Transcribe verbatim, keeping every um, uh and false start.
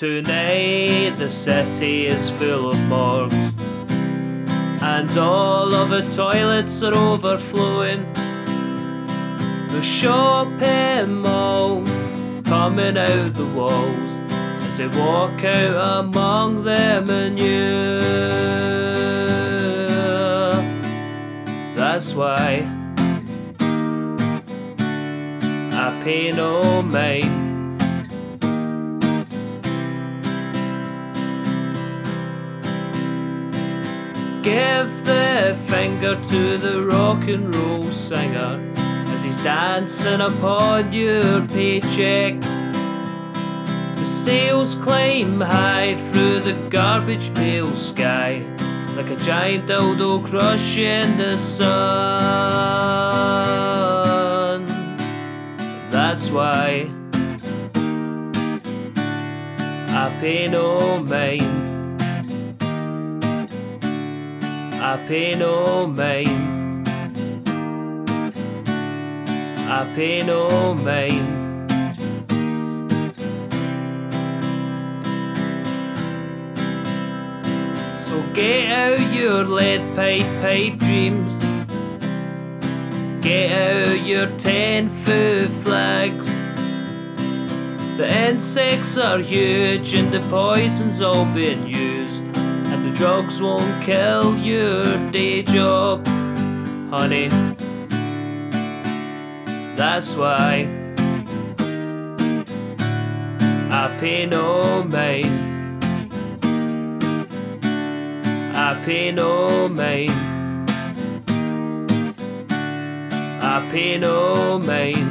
Tonight the city is full of morgues, and all of the toilets are overflowing. The shopping malls coming out the walls as they walk out among the manure. That's why I pay no mind. Give the finger to the rock and roll singer as he's dancing upon your paycheck. The sails climb high through the garbage pail sky like a giant dildo crushing the sun. That's why I pay no mind. I pay no mind. I pay no mind. So get out your lead pipe pipe dreams. Get out your ten foot flags. The insects are huge and the poison's all been used, and the drugs won't kill your day job, honey. That's why I pay no mind. I pay no mind. I pay no mind.